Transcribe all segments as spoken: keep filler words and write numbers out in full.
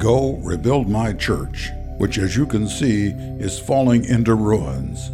Go rebuild my church, which as you can see is falling into ruins.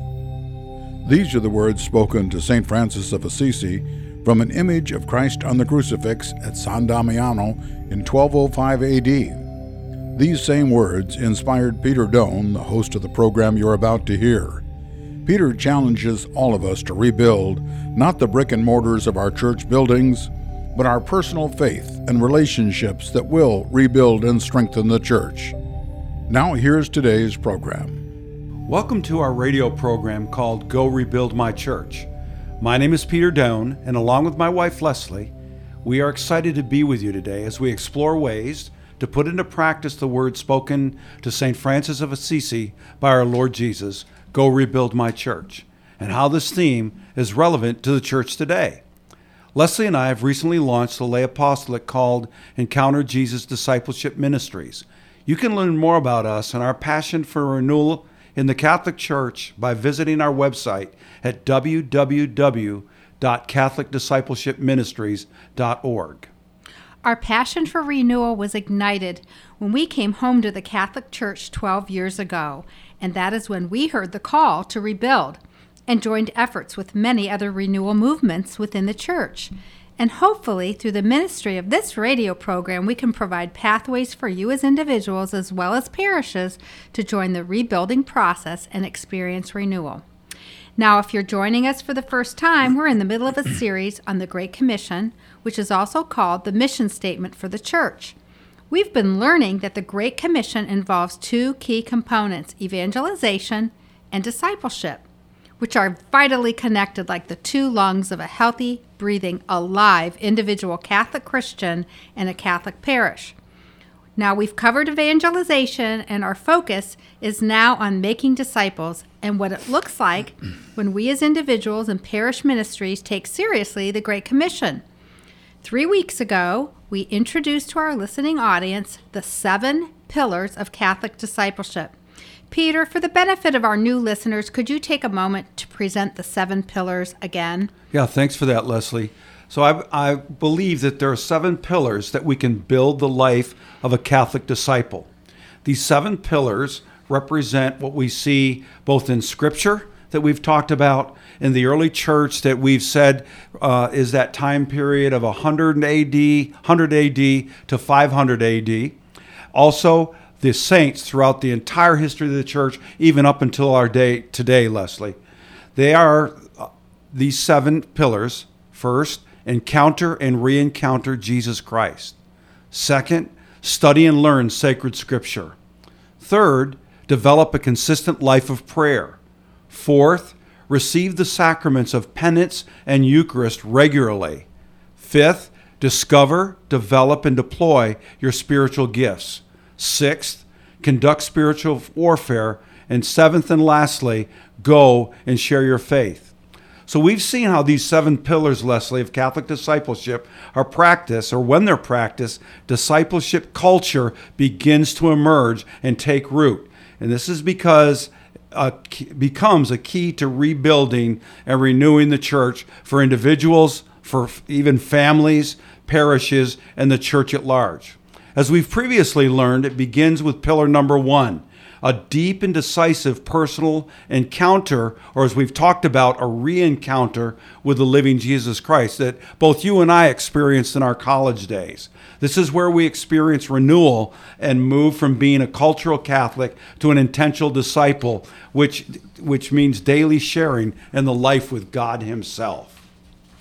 These are the words spoken to Saint Francis of Assisi from an image of Christ on the crucifix at San Damiano in twelve oh five A D. These same words inspired Peter Doan, the host of the program you're about to hear. Peter challenges all of us to rebuild not the brick and mortars of our church buildings, but our personal faith and relationships that will rebuild and strengthen the church. Now here's today's program. Welcome to our radio program called Go Rebuild My Church. My name is Peter Doan, and along with my wife Leslie, we are excited to be with you today as we explore ways to put into practice the words spoken to Saint Francis of Assisi by our Lord Jesus, Go Rebuild My Church, and how this theme is relevant to the church today. Leslie and I have recently launched a lay apostolate called Encounter Jesus Discipleship Ministries. You can learn more about us and our passion for renewal in the Catholic Church by visiting our website at w w w dot catholic discipleship ministries dot org. Our passion for renewal was ignited when we came home to the Catholic Church twelve years ago, and that is when we heard the call to rebuild and joined efforts with many other renewal movements within the church. And hopefully, through the ministry of this radio program, we can provide pathways for you as individuals as well as parishes to join the rebuilding process and experience renewal. Now, if you're joining us for the first time, we're in the middle of a series on the Great Commission, which is also called the Mission Statement for the Church. We've been learning that the Great Commission involves two key components, evangelization and discipleship, which are vitally connected like the two lungs of a healthy, breathing, alive individual Catholic Christian in a Catholic parish. Now, we've covered evangelization, and our focus is now on making disciples and what it looks like when we as individuals and parish ministries take seriously the Great Commission. Three weeks ago, we introduced to our listening audience the seven pillars of Catholic discipleship. Peter, for the benefit of our new listeners, could you take a moment to present the seven pillars again? Yeah, thanks for that, Leslie. So I, I believe that there are seven pillars that we can build the life of a Catholic disciple. These seven pillars represent what we see both in Scripture that we've talked about, in the early church that we've said uh, is that time period of one hundred A D, one hundred A D to five hundred A D. Also, the saints throughout the entire history of the church, even up until our day today, Leslie. They are uh, these seven pillars. First, encounter and re-encounter Jesus Christ. Second, study and learn sacred scripture. Third, develop a consistent life of prayer. Fourth, receive the sacraments of penance and Eucharist regularly. Fifth, discover, develop, and deploy your spiritual gifts. Sixth, conduct spiritual warfare. And seventh and lastly, go and share your faith. So we've seen how these seven pillars, Leslie, of Catholic discipleship are practiced, or when they're practiced, discipleship culture begins to emerge and take root. And this is because uh, becomes a key to rebuilding and renewing the church for individuals, for even families, parishes, and the church at large. As we've previously learned, it begins with pillar number one, a deep and decisive personal encounter, or as we've talked about, a re-encounter with the living Jesus Christ that both you and I experienced in our college days. This is where we experience renewal and move from being a cultural Catholic to an intentional disciple, which, which means daily sharing in the life with God Himself.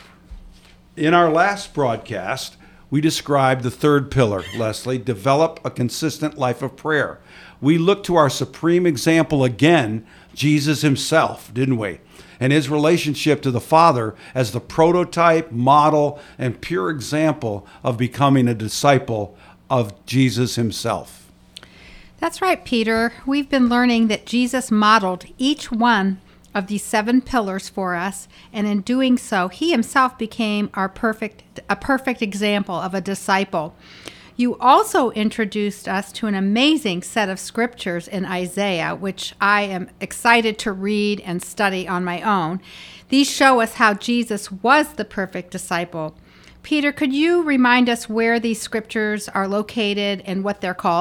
In our last broadcast, we described the third pillar, Leslie, develop a consistent life of prayer. We looked to our supreme example again, Jesus Himself, didn't we? And His relationship to the Father as the prototype, model, and pure example of becoming a disciple of Jesus Himself. That's right, Peter. We've been learning that Jesus modeled each one of these seven pillars for us, and in doing so, He Himself became our perfect, a perfect example of a disciple. You also introduced us to an amazing set of scriptures in Isaiah, which I am excited to read and study on my own. These show us how Jesus was the perfect disciple. Peter, could you remind us where these scriptures are located and what they're called?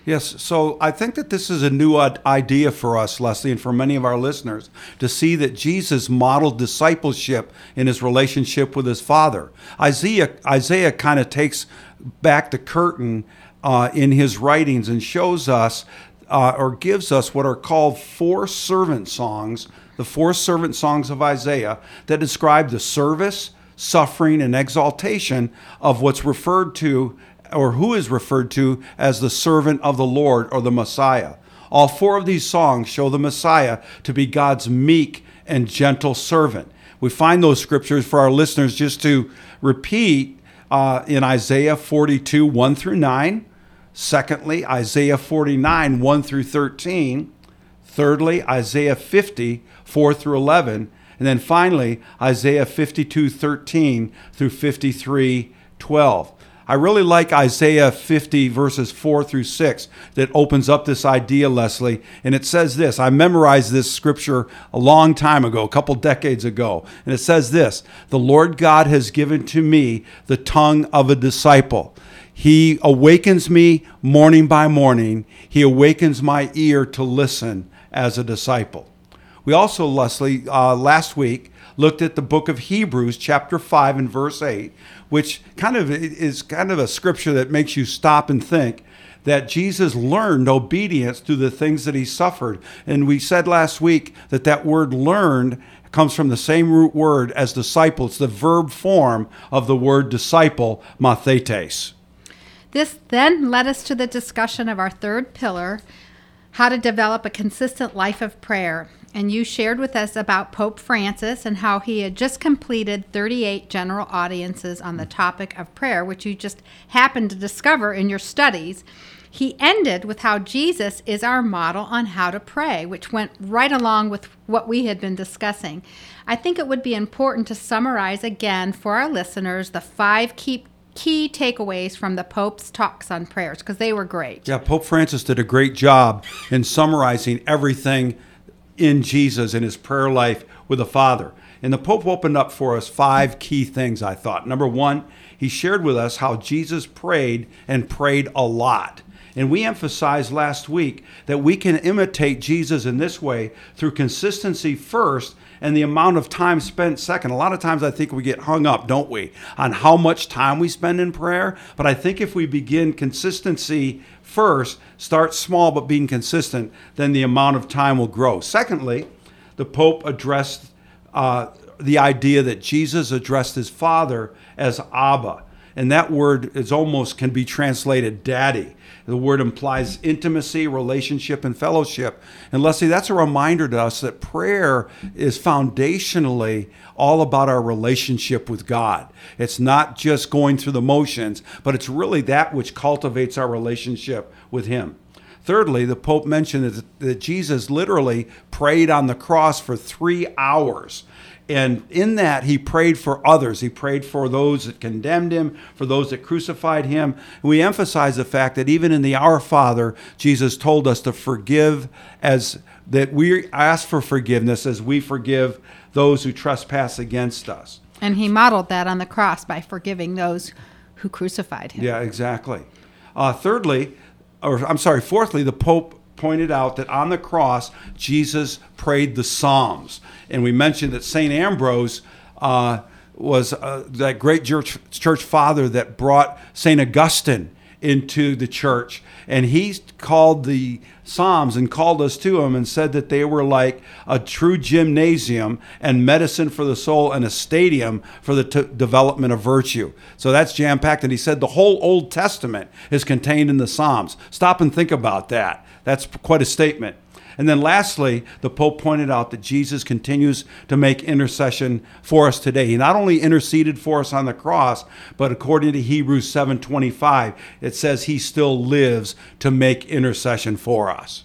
Yes, so I think that this is a new idea for us, Leslie, and for many of our listeners, to see that Jesus modeled discipleship in his relationship with his Father. Isaiah, Isaiah kind of takes back the curtain uh, in his writings and shows us uh, or gives us what are called four servant songs, the four servant songs of Isaiah that describe the service, suffering, and exaltation of what's referred to or who is referred to as the servant of the Lord or the Messiah. All four of these songs show the Messiah to be God's meek and gentle servant. We find those scriptures for our listeners just to repeat uh, in Isaiah forty-two, one through nine. Secondly, Isaiah forty-nine, one through thirteen. Thirdly, Isaiah fifty, four through eleven. And then finally, Isaiah fifty-two, thirteen through fifty-three, twelve. I really like Isaiah fifty, verses four through six, that opens up this idea, Leslie. And it says this. I memorized this scripture a long time ago, a couple decades ago. And it says this: the Lord God has given to me the tongue of a disciple. He awakens me morning by morning. He awakens my ear to listen as a disciple. We also, Leslie, uh, last week looked at the book of Hebrews, chapter five and verse eight, which kind of is kind of a scripture that makes you stop and think that Jesus learned obedience through the things that he suffered. And we said last week that that word learned comes from the same root word as disciple. It's the verb form of the word disciple, mathetes. This then led us to the discussion of our third pillar, how to develop a consistent life of prayer. And you shared with us about Pope Francis and how he had just completed thirty-eight general audiences on the topic of prayer, which you just happened to discover in your studies. He ended with how Jesus is our model on how to pray, which went right along with what we had been discussing. I think it would be important to summarize again for our listeners the five key key takeaways from the Pope's talks on prayers, because they were great. Yeah, Pope Francis did a great job in summarizing everything in Jesus and his prayer life with the Father. And the Pope opened up for us five key things, I thought. Number one, he shared with us how Jesus prayed and prayed a lot. And we emphasized last week that we can imitate Jesus in this way through consistency first and the amount of time spent second. A lot of times I think we get hung up, don't we, on how much time we spend in prayer. But I think if we begin consistency first, start small but being consistent, then the amount of time will grow. Secondly, the Pope addressed uh, the idea that Jesus addressed his Father as Abba. And that word is almost can be translated daddy. The word implies intimacy, relationship, and fellowship. And Leslie, that's a reminder to us that prayer is foundationally all about our relationship with God. It's not just going through the motions, but it's really that which cultivates our relationship with him. Thirdly, the Pope mentioned that, that Jesus literally prayed on the cross for three hours. And in that, he prayed for others. He prayed for those that condemned him, for those that crucified him. And we emphasize the fact that even in the Our Father, Jesus told us to forgive as that we ask for forgiveness as we forgive those who trespass against us. And he modeled that on the cross by forgiving those who crucified him. Yeah, exactly. Uh, thirdly, or I'm sorry, fourthly, the Pope pointed out that on the cross, Jesus prayed the Psalms. And we mentioned that Saint Ambrose uh, was uh, that great church, church father that brought Saint Augustine into the church. And he called the Psalms and called us to him and said that they were like a true gymnasium and medicine for the soul and a stadium for the t- development of virtue. So that's jam-packed. And he said the whole Old Testament is contained in the Psalms. Stop and think about that. That's quite a statement. And then lastly, the Pope pointed out that Jesus continues to make intercession for us today. He not only interceded for us on the cross, but according to Hebrews seven twenty-five, it says he still lives to make intercession for us.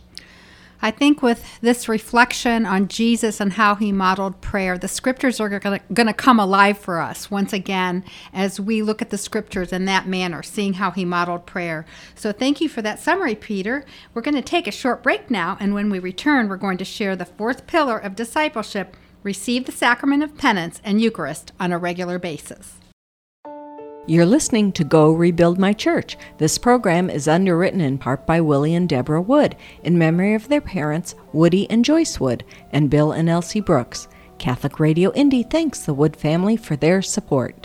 I think with this reflection on Jesus and how he modeled prayer, the scriptures are going to come alive for us once again as we look at the scriptures in that manner, seeing how he modeled prayer. So thank you for that summary, Peter. We're going to take a short break now, and when we return, we're going to share the fourth pillar of discipleship, receive the sacrament of penance and Eucharist on a regular basis. You're listening to Go Rebuild My Church. This program is underwritten in part by Willie and Deborah Wood in memory of their parents, Woody and Joyce Wood, and Bill and Elsie Brooks. Catholic Radio Indy thanks the Wood family for their support.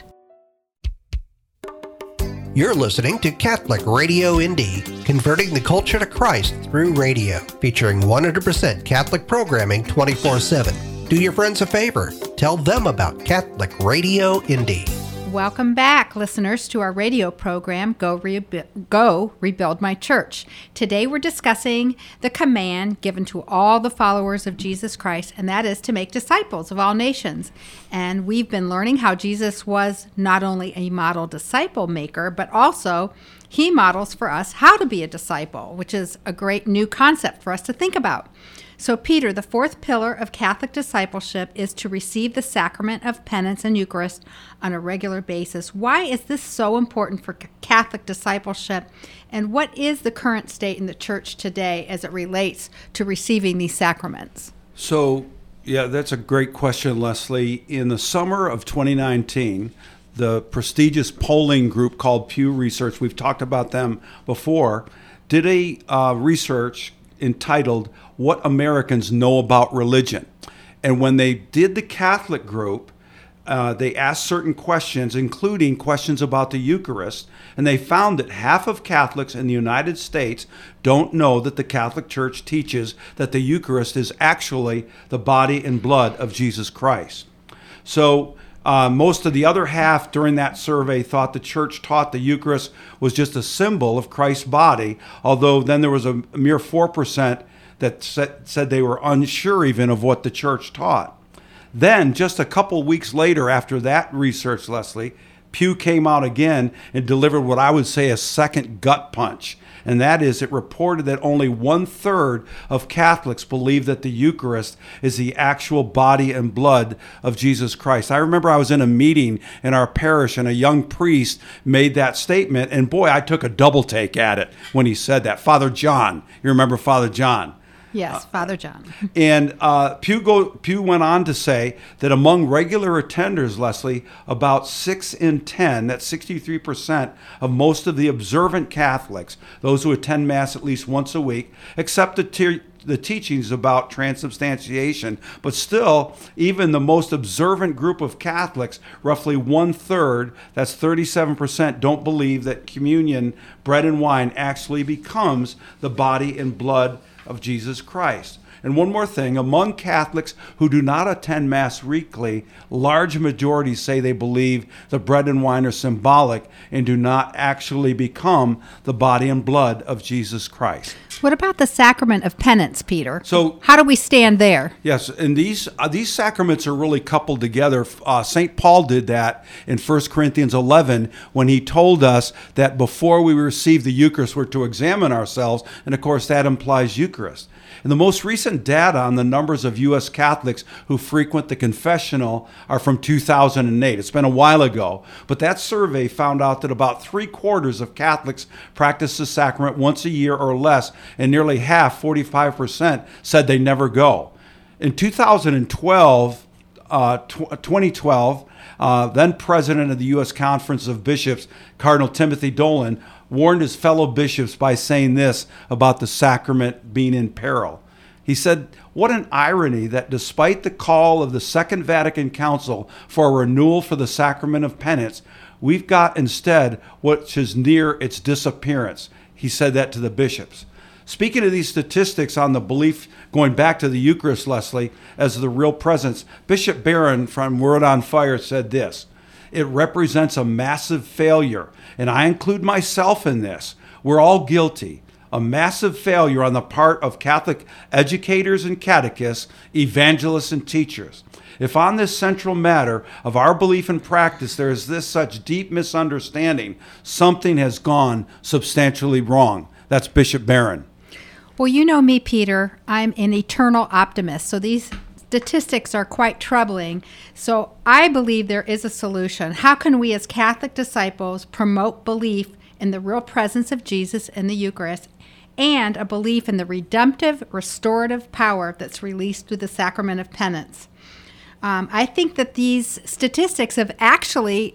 You're listening to Catholic Radio Indy, converting the culture to Christ through radio, featuring one hundred percent Catholic programming twenty-four seven. Do your friends a favor. Tell them about Catholic Radio Indy. Welcome back, listeners, to our radio program, Go, Rebu- Go Rebuild My Church. Today we're discussing the command given to all the followers of Jesus Christ, and that is to make disciples of all nations. And we've been learning how Jesus was not only a model disciple maker, but also he models for us how to be a disciple, which is a great new concept for us to think about. So, Peter, the fourth pillar of Catholic discipleship is to receive the sacrament of penance and Eucharist on a regular basis. Why is this so important for Catholic discipleship? And what is the current state in the church today as it relates to receiving these sacraments? So, yeah, that's a great question, Leslie. In the summer of twenty nineteen, the prestigious polling group called Pew Research, we've talked about them before, did a uh, research entitled What Americans Know About Religion. And when they did the Catholic group, uh, they asked certain questions, including questions about the Eucharist, and they found that half of Catholics in the United States don't know that the Catholic Church teaches that the Eucharist is actually the body and blood of Jesus Christ. So Uh, most of the other half during that survey thought the church taught the Eucharist was just a symbol of Christ's body, although then there was a mere four percent that said, said they were unsure even of what the church taught. Then, just a couple weeks later after that research, Leslie, Pew came out again and delivered what I would say a second gut punch. And that is, it reported that only one-third of Catholics believe that the Eucharist is the actual body and blood of Jesus Christ. I remember I was in a meeting in our parish, and a young priest made that statement, and boy, I took a double take at it when he said that. Father John, you remember Father John? Yes, Father John. And uh, Pew, go, Pew went on to say that among regular attenders, Leslie, about six in ten, that's sixty-three percent of most of the observant Catholics, those who attend Mass at least once a week, accept the, te- the teachings about transubstantiation. But still, even the most observant group of Catholics, roughly one-third, that's thirty-seven percent, don't believe that communion, bread and wine, actually becomes the body and blood of Jesus Christ. And one more thing, among Catholics who do not attend Mass weekly, large majorities say they believe the bread and wine are symbolic and do not actually become the body and blood of Jesus Christ. What about the sacrament of penance, Peter? So, how do we stand there? Yes, and these uh, these sacraments are really coupled together. Uh, Saint Paul did that in First Corinthians eleven when he told us that before we receive the Eucharist, we're to examine ourselves, and of course that implies Eucharist. And the most recent data on the numbers of U S Catholics who frequent the confessional are from two thousand eight. It's been a while ago, but that survey found out that about three quarters of Catholics practice the sacrament once a year or less, and nearly half, forty-five percent, said they never go. In two thousand twelve, uh, tw- twenty twelve, uh, then president of the U S Conference of Bishops, Cardinal Timothy Dolan, warned his fellow bishops by saying this about the sacrament being in peril. He said, "What an irony that despite the call of the Second Vatican Council for a renewal for the sacrament of penance, we've got instead what is near its disappearance." He said that to the bishops. Speaking of these statistics on the belief going back to the Eucharist, Leslie, as the real presence, Bishop Barron from Word on Fire said this: "It represents a massive failure, and I include myself in this. We're all guilty. A massive failure on the part of Catholic educators and catechists, evangelists and teachers. If on this central matter of our belief and practice there is this such deep misunderstanding, something has gone substantially wrong." That's Bishop Barron. Well, you know me, Peter. I'm an eternal optimist, so these statistics are quite troubling. So I believe there is a solution. How can we as Catholic disciples promote belief in the real presence of Jesus in the Eucharist and a belief in the redemptive, restorative power that's released through the sacrament of penance? Um, I think that these statistics have actually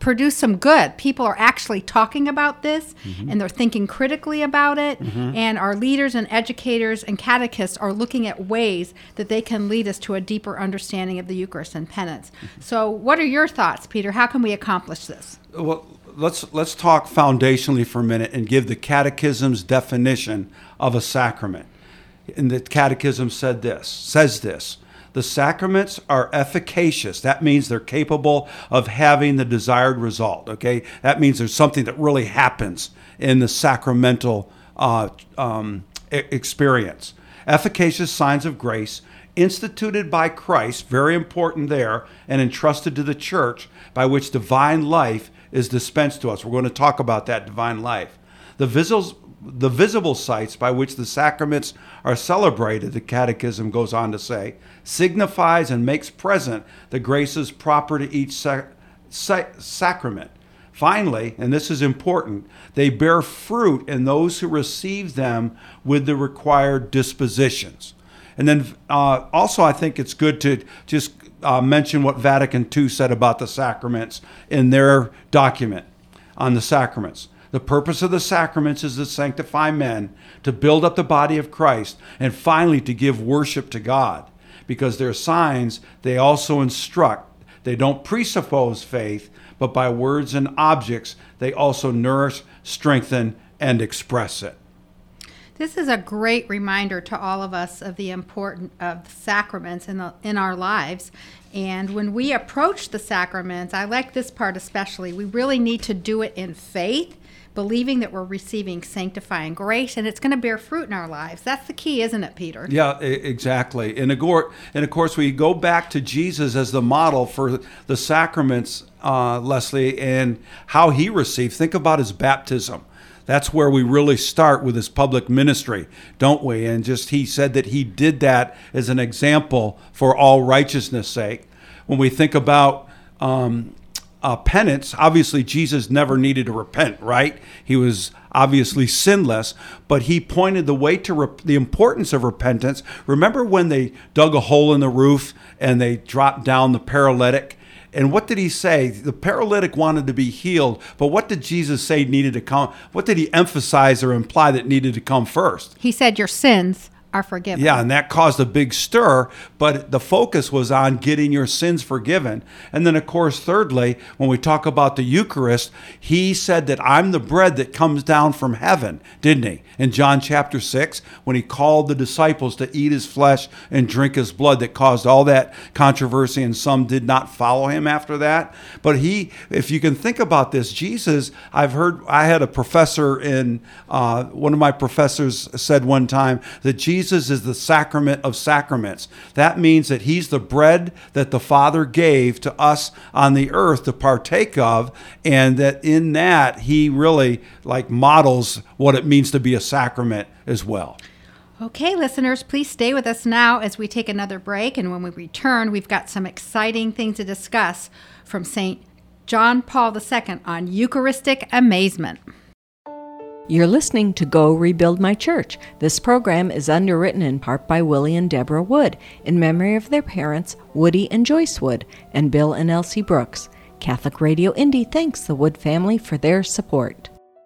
produce some good. People are actually talking about this, Mm-hmm. and they're thinking critically about it. Mm-hmm. And our leaders and educators and catechists are looking at ways that they can lead us to a deeper understanding of the Eucharist and penance. Mm-hmm. So what are your thoughts, Peter? How can we accomplish this? Well, let's let's talk foundationally for a minute and give the Catechism's definition of a sacrament. And the Catechism said this, says this: the sacraments are efficacious. That means they're capable of having the desired result. Okay, that means there's something that really happens in the sacramental uh, um, e- experience. Efficacious signs of grace instituted by Christ, very important there, and entrusted to the church, by which divine life is dispensed to us. We're going to talk about that divine life. The visible, the visible sites by which the sacraments are celebrated, the Catechism goes on to say, signifies and makes present the graces proper to each sac- sac- sacrament. Finally, and this is important, they bear fruit in those who receive them with the required dispositions. And then uh, also I think it's good to just uh, mention what Vatican Two said about the sacraments in their document on the sacraments. The purpose of the sacraments is to sanctify men, to build up the body of Christ, and finally to give worship to God. Because they're signs, they also instruct. They don't presuppose faith, but by words and objects, they also nourish, strengthen, and express it. This is a great reminder to all of us of the importance of the sacraments in, the, in our lives. And when we approach the sacraments, I like this part especially, we really need to do it in faith, believing that we're receiving sanctifying grace, and it's going to bear fruit in our lives. That's the key, isn't it, Peter? Yeah, exactly. And of course, we go back to Jesus as the model for the sacraments, uh, Leslie, and how he received. Think about his baptism. That's where we really start with his public ministry, don't we? And just he said that he did that as an example for all righteousness' sake. When we think about um, uh, penance, obviously Jesus never needed to repent, right? He was obviously sinless, but he pointed the way to rep- the importance of repentance. Remember when they dug a hole in the roof and they dropped down the paralytic? And what did he say? The paralytic wanted to be healed, but what did Jesus say needed to come? What did he emphasize or imply that needed to come first? He said, your sins are forgiven. Yeah, and that caused a big stir, but the focus was on getting your sins forgiven. And then, of course, thirdly, when we talk about the Eucharist, he said that I'm the bread that comes down from heaven, didn't he? In John chapter six, when he called the disciples to eat his flesh and drink his blood, that caused all that controversy, and some did not follow him after that. But he, if you can think about this, Jesus, I've heard, I had a professor in, uh, one of my professors said one time that Jesus Jesus is the sacrament of sacraments. That means that he's the bread that the Father gave to us on the earth to partake of, and that in that he really like models what it means to be a sacrament as well. Okay, listeners, please stay with us now as we take another break. And when we return, we've got some exciting things to discuss from Saint John Paul the Second on Eucharistic amazement. You're listening to Go Rebuild My Church. This program is underwritten in part by Willie and Deborah Wood in memory of their parents, Woody and Joyce Wood, and Bill and Elsie Brooks. Catholic Radio Indy thanks the Wood family for their support.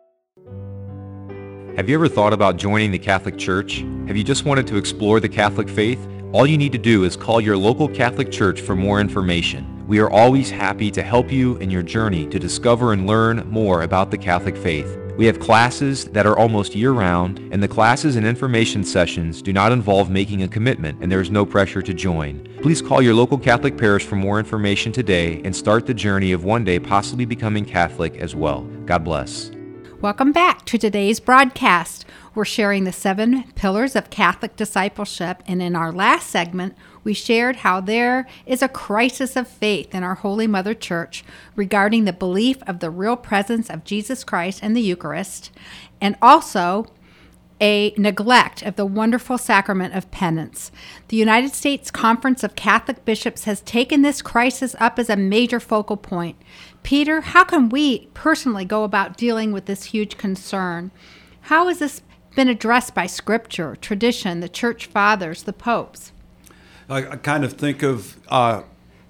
Have you ever thought about joining the Catholic Church? Have you just wanted to explore the Catholic faith? All you need to do is call your local Catholic Church for more information. We are always happy to help you in your journey to discover and learn more about the Catholic faith. We have classes that are almost year-round, and the classes and information sessions do not involve making a commitment, and there is no pressure to join. Please call your local Catholic parish for more information today and start the journey of one day possibly becoming Catholic as well. God bless. Welcome back to today's broadcast. We're sharing the seven pillars of Catholic discipleship, and in our last segment, we shared how there is a crisis of faith in our Holy Mother Church regarding the belief of the real presence of Jesus Christ and the Eucharist, and also a neglect of the wonderful sacrament of penance. The United States Conference of Catholic Bishops has taken this crisis up as a major focal point. Peter, how can we personally go about dealing with this huge concern? How has this been addressed by Scripture, tradition, the Church Fathers, the popes? I, I kind of think of uh,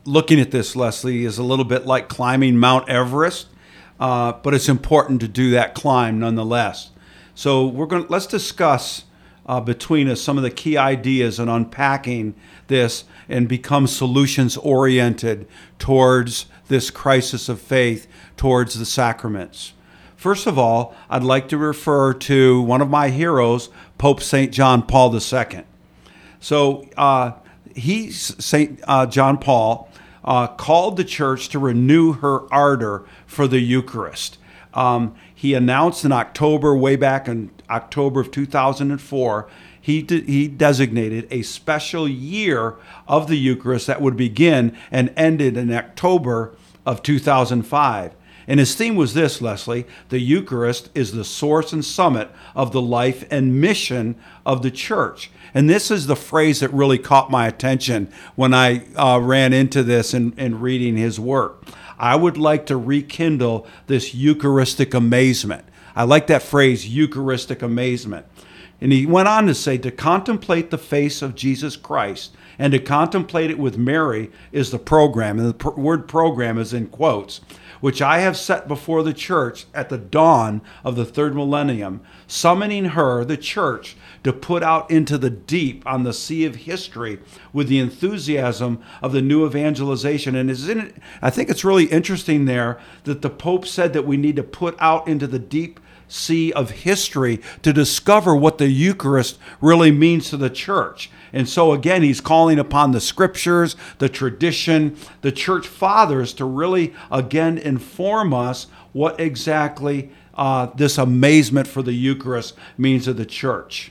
looking at this, Leslie, is a little bit like climbing Mount Everest, uh, but it's important to do that climb nonetheless. So we're going. Let's discuss uh, between us some of the key ideas in unpacking this and become solutions oriented towards this crisis of faith, towards the sacraments. First of all, I'd like to refer to one of my heroes, Pope Saint John Paul the Second. So uh, he, Saint uh, John Paul, uh, called the church to renew her ardor for the Eucharist. Um, he announced in October, way back in October of two thousand four, he de- he designated a special year of the Eucharist that would begin and ended in October of two thousand five. And his theme was this, Leslie: the Eucharist is the source and summit of the life and mission of the church. And this is the phrase that really caught my attention when I uh, ran into this in, in reading his work. I would like to rekindle this Eucharistic amazement. I like that phrase, Eucharistic amazement. And he went on to say, to contemplate the face of Jesus Christ and to contemplate it with Mary is the program. And the pr- word program is in quotes, which I have set before the church at the dawn of the third millennium, summoning her, the church, to put out into the deep on the sea of history with the enthusiasm of the new evangelization. And isn't it, I think it's really interesting there that the Pope said that we need to put out into the deep sea of history to discover what the Eucharist really means to the church. And so again, he's calling upon the scriptures, the tradition, the church fathers to really again inform us what exactly uh, this amazement for the Eucharist means to the church.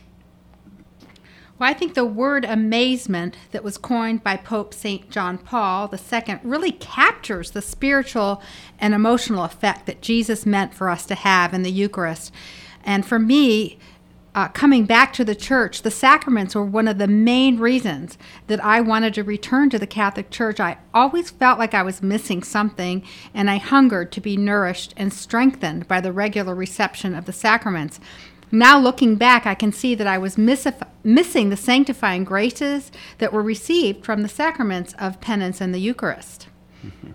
Well, I think the word amazement that was coined by Pope Saint John Paul the Second really captures the spiritual and emotional effect that Jesus meant for us to have in the Eucharist. And for me, uh, coming back to the church, the sacraments were one of the main reasons that I wanted to return to the Catholic Church. I always felt like I was missing something, and I hungered to be nourished and strengthened by the regular reception of the sacraments. Now looking back, I can see that I was miss- missing the sanctifying graces that were received from the sacraments of penance and the Eucharist. Mm-hmm.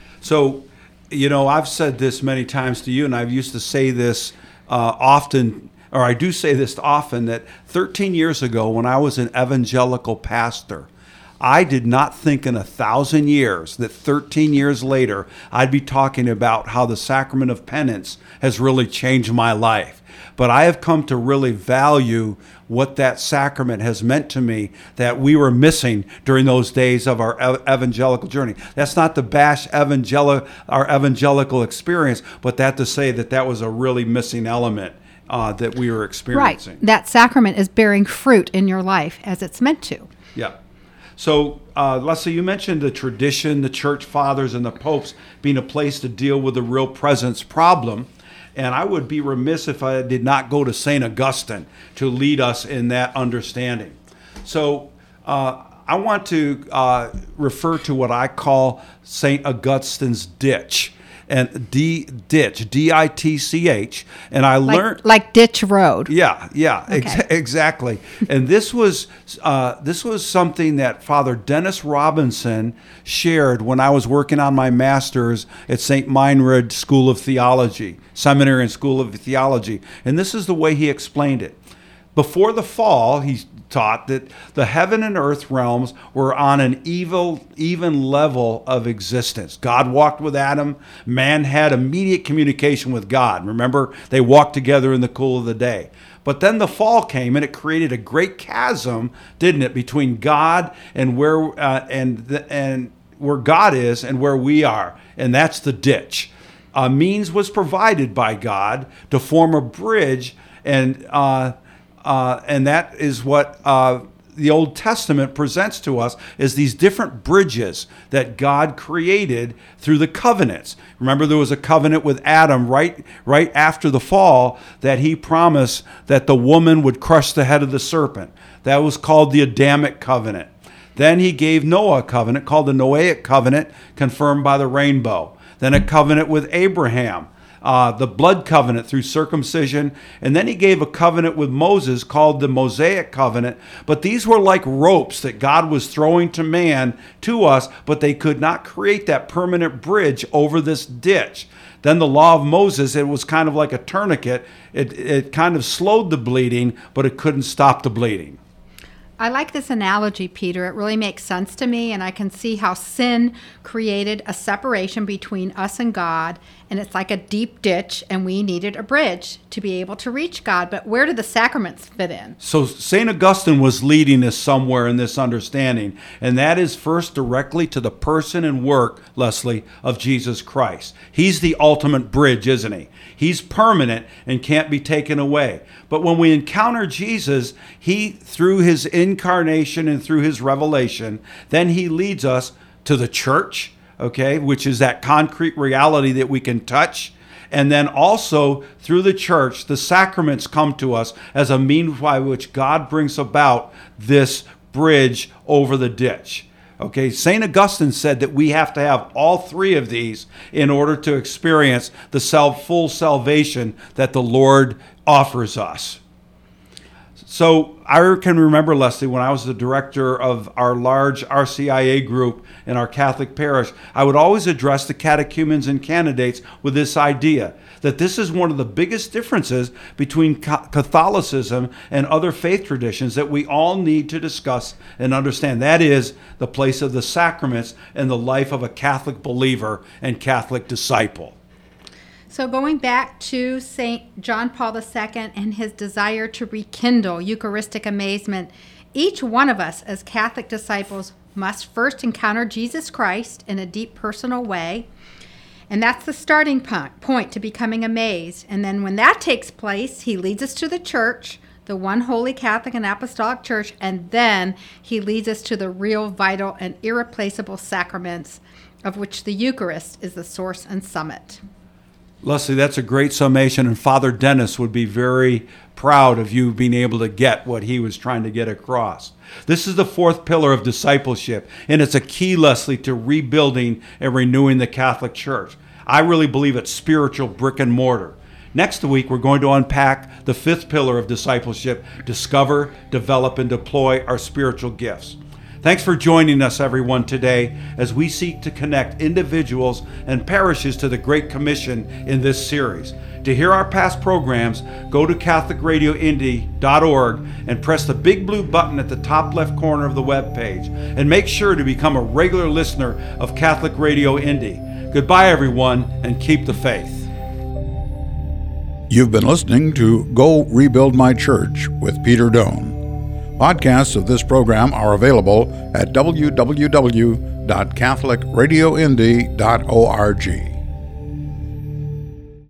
So, you know, I've said this many times to you, and I've used to say this uh, often, or I do say this often, that thirteen years ago when I was an evangelical pastor, I did not think in a thousand years that thirteen years later I'd be talking about how the sacrament of penance has really changed my life. But I have come to really value what that sacrament has meant to me that we were missing during those days of our evangelical journey. That's not to bash evangel- our evangelical experience, but that to say that that was a really missing element uh, that we were experiencing. Right. That sacrament is bearing fruit in your life as it's meant to. Yeah. So, uh, Leslie, you mentioned the tradition, the church fathers, and the popes being a place to deal with the real presence problem. And I would be remiss if I did not go to Saint Augustine to lead us in that understanding. So uh, I want to uh, refer to what I call Saint Augustine's ditch. And D ditch, D I T C H, and I like, learned like ditch road. Yeah, yeah, okay. ex- exactly. And this was uh, this was something that Father Dennis Robinson shared when I was working on my master's at Saint Meinrad School of Theology, Seminary and School of Theology. And this is the way he explained it. Before the fall, he taught that the heaven and earth realms were on an evil, even level of existence. God walked with Adam. Man had immediate communication with God. Remember, they walked together in the cool of the day. But then the fall came, and it created a great chasm, didn't it, between God and where uh, and the, and where God is and where we are, and that's the ditch. A means was provided by God to form a bridge, and uh, Uh, and that is what uh, the Old Testament presents to us, is these different bridges that God created through the covenants. Remember, there was a covenant with Adam right, right after the fall that he promised that the woman would crush the head of the serpent. That was called the Adamic covenant. Then he gave Noah a covenant called the Noahic covenant, confirmed by the rainbow. Then a covenant with Abraham. uh, the blood covenant through circumcision, and then he gave a covenant with Moses called the Mosaic covenant. But these were like ropes that God was throwing to man, to us, but they could not create that permanent bridge over this ditch. Then the law of Moses, it was kind of like a tourniquet. It, it kind of slowed the bleeding, but it couldn't stop the bleeding. I like this analogy, Peter. It really makes sense to me, and I can see how sin created a separation between us and God, and it's like a deep ditch, and we needed a bridge to be able to reach God. But where do the sacraments fit in? So Saint Augustine was leading us somewhere in this understanding, and that is first directly to the person and work, Leslie, of Jesus Christ. He's the ultimate bridge, isn't he? He's permanent and can't be taken away. But when we encounter Jesus, he, through his incarnation and through his revelation, then he leads us to the church, okay, which is that concrete reality that we can touch. And then also through the church, the sacraments come to us as a means by which God brings about this bridge over the ditch. Okay, Saint Augustine said that we have to have all three of these in order to experience the self, full salvation that the Lord offers us. So I can remember, Leslie, when I was the director of our large R C I A group in our Catholic parish, I would always address the catechumens and candidates with this idea that this is one of the biggest differences between Catholicism and other faith traditions that we all need to discuss and understand. That is the place of the sacraments in the life of a Catholic believer and Catholic disciple. So going back to Saint John Paul the Second and his desire to rekindle Eucharistic amazement, each one of us as Catholic disciples must first encounter Jesus Christ in a deep personal way. And that's the starting point to becoming amazed. And then when that takes place, he leads us to the church, the one holy Catholic and Apostolic Church, and then he leads us to the real, vital, and irreplaceable sacraments, of which the Eucharist is the source and summit. Leslie, that's a great summation, and Father Dennis would be very proud of you being able to get what he was trying to get across. This is the fourth pillar of discipleship, and it's a key, Leslie, to rebuilding and renewing the Catholic Church. I really believe it's spiritual brick and mortar. Next week, we're going to unpack the fifth pillar of discipleship, discover, develop, and deploy our spiritual gifts. Thanks for joining us, everyone, today as we seek to connect individuals and parishes to the Great Commission in this series. To hear our past programs, go to Catholic Radio Indy dot org and press the big blue button at the top left corner of the web page. And make sure to become a regular listener of Catholic Radio Indy. Goodbye, everyone, and keep the faith. You've been listening to Go Rebuild My Church with Peter Doan. Podcasts of this program are available at w w w dot catholic radio indy dot org.